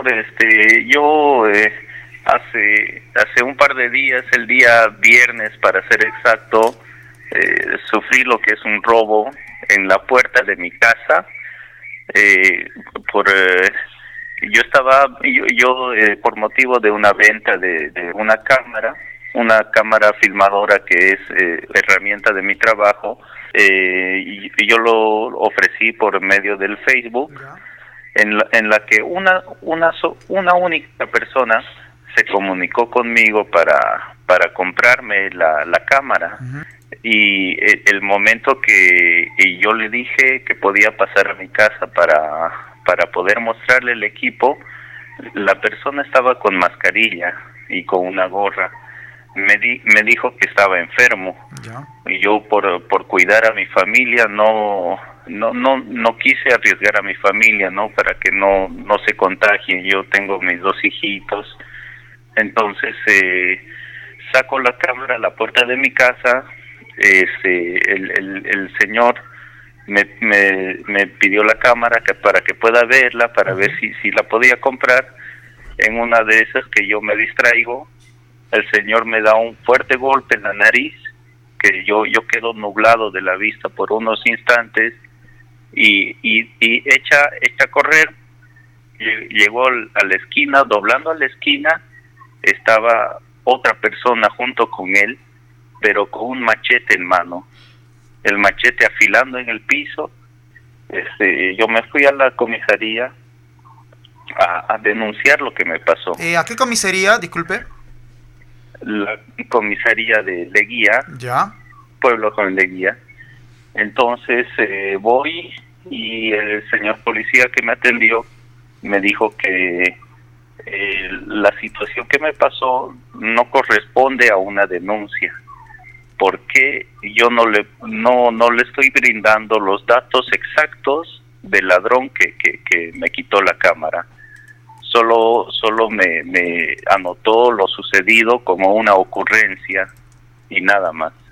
señor, yo hace un par de días, el día viernes para ser exacto, sufrí lo que es un robo en la puerta de mi casa. eh, por por motivo de una venta de una cámara filmadora que es herramienta de mi trabajo, y yo lo ofrecí por medio del Facebook, en la que una única persona se comunicó conmigo para comprarme la cámara. Ujú. Y el momento que yo le dije que podía pasar a mi casa para poder mostrarle el equipo, la persona estaba con mascarilla y con una gorra. Me dijo que estaba enfermo, Ya. y yo por cuidar a mi familia no quise arriesgar a mi familia, no, para que no se contagien. Yo tengo mis dos hijitos. Entonces saco la cámara a la puerta de mi casa. El señor me pidió la cámara para que pueda verla, para ver si la podía comprar. En una de esas que yo me distraigo, el señor me da un fuerte golpe en la nariz, que yo quedo nublado de la vista por unos instantes, y echa a correr. Llegó a la esquina, doblando a la esquina, estaba otra persona junto con él, pero con un machete en mano, el machete afilando en el piso. Yo me fui a la comisaría a denunciar lo que me pasó. ¿A qué comisaría? Disculpe. La comisaría de Leguía, Ya. pueblo con Leguía. Entonces voy, y el señor policía que me atendió me dijo que la situación que me pasó no corresponde a una denuncia, porque yo no le estoy brindando los datos exactos del ladrón que me quitó la cámara. Solo me anotó lo sucedido como una ocurrencia y nada más.